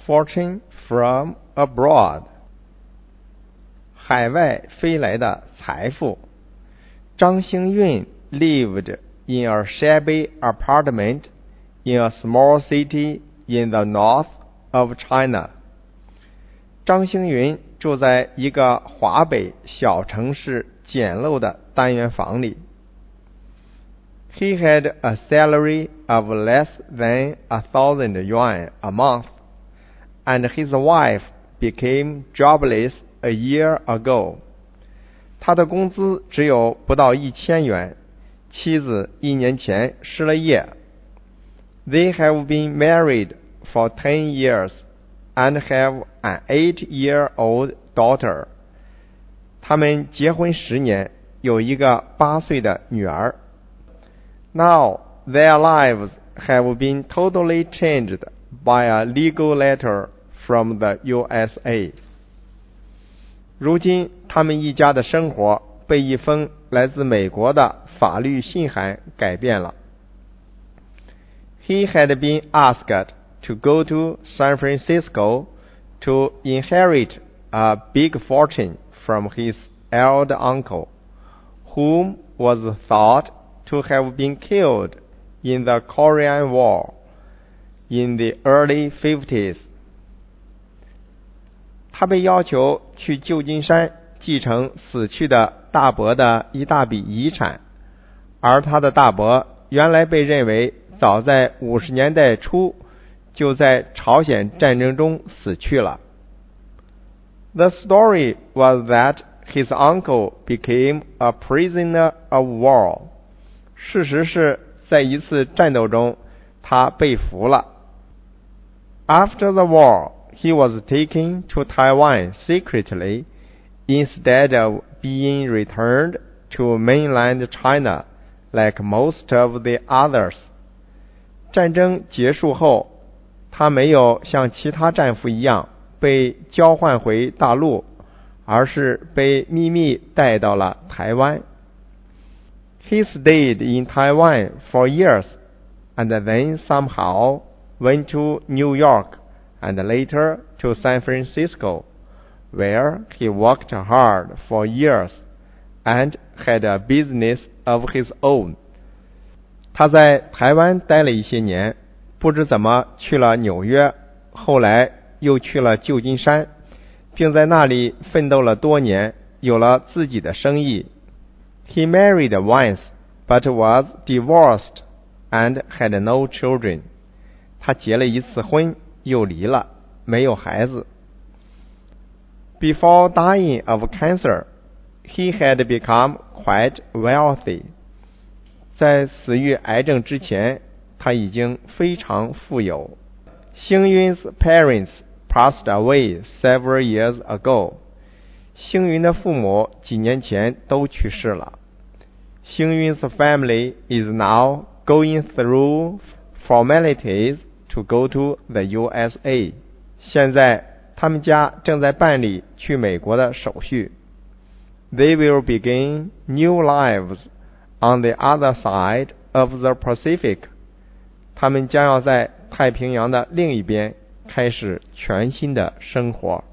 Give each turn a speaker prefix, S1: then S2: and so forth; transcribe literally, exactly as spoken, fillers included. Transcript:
S1: fortune from abroad. 海外飞来的财富。张星运 lived in a shabby apartment in a small city in the north of China. 张星云住在一个华北小城市简陋的单元房里。He had a salary of less than a thousand yuan a month, and his wife became jobless a year ago. 他的工资只有不到一千元，妻子一年前失了业。They have been married for ten years and have an eight-year-old daughter. 他们结婚十年，有一个八岁的女儿。Now their lives have been totally changed by a legal letter from the U S A. 如今他们一家的生活被一封来自美国的法律信函改变了。He had been asked to go to San Francisco to inherit a big fortune from his elder uncle, whom was thought to have been killed in the Korean War in the early fifties. 他被要求去旧金山继承死去的大伯的一大笔遗产，而他的大伯原来被认为早在五十年代初就在朝鲜战争中死去了。The story was that his uncle became a prisoner of war. 事实是在一次战斗中他被俘了。After the war, he was taken to Taiwan secretly instead of being returned to mainland China like most of the others. 战争结束后，他没有像其他战俘一样被交换回大陆，而是被秘密带到了台湾。He stayed in Taiwan for years, and then somehow went to New York and later to San Francisco, where he worked hard for years and had a business of his own. 他在台湾待了一些年，不知怎么去了纽约，后来又去了旧金山，并在那里奋斗了多年，有了自己的生意。He married once, but was divorced and had no children. 他结了一次婚，又离了，没有孩子。Before dying of cancer, he had become quite wealthy. 在死于癌症之前，他已经非常富有。星云 's parents passed away several years ago. 星云的父母几年前都去世了。星云 's family is now going through formalities to go to the U S A. 现在他们家正在办理去美国的手续。They will begin new lives on the other side of the Pacific. 他们将要在太平洋的另一边开始全新的生活。